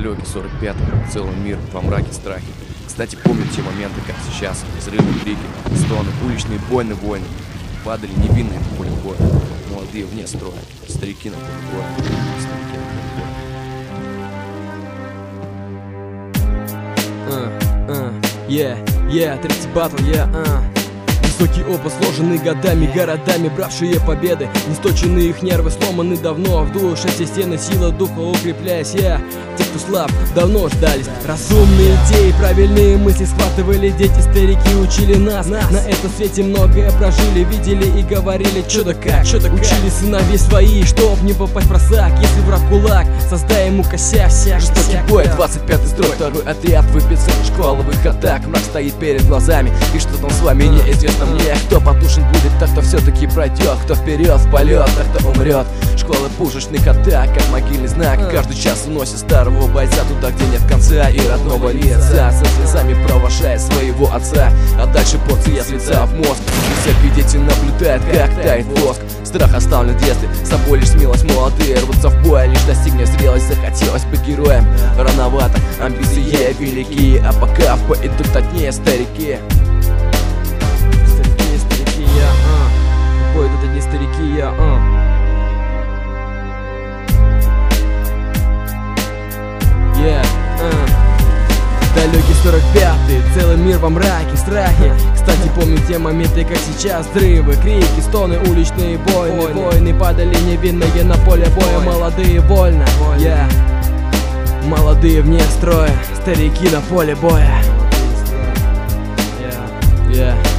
Далекий 45-й, целый мир во мраке страхи. Кстати, помню те моменты, как сейчас. Взрывы, крики, стоны, уличные войны. Падали невинные на поле боя. Молодые вне строя, старики на поле боя. Старики на поле боя. Третий батл, Высокий опыт, сложенный годами, городами, бравшие победы. Несточены их нервы, сломаны давно. В душе все стены, сила духа укрепляясь. Те, кто слаб, давно ждались. Разумные идеи, правильные мысли схватывали дети, старики учили нас. На этом свете многое прожили, видели и говорили, чё да как. Учили сыновей свои, чтоб не попасть в просак. Если враг кулак, создай ему косяк. Жестокий бой, 25-й строй, второй отряд в эпицентре школовых атак. Мрак стоит перед глазами, и что там с вами неизвестно мне. Кто потушен будет, так кто все-таки пройдет. Кто вперед в полет, так кто умрет. Школы пушечных атак, как могильный знак. Каждый час уносит старого бойца туда, где нет конца и родного лица. Со слезами провожает своего отца, а дальше порция свинца в мозг. И всякие дети наблюдают, как тает воск. Страх оставлен в детстве, с собой лишь смелость. Молодые рвутся в бой, лишь достигнет зрелость. Захотелось быть героем, рановато. Амбиции великие, а пока в бой идут одни старики. Бой идут одни старики, Далекий 45-й, целый мир во мраке, страхе. Кстати, помню те моменты, как сейчас. Взрывы, крики, стоны, уличные войны. Падали невинные на поле боя. Молодые вольно, молодые вне строя, старики на поле боя.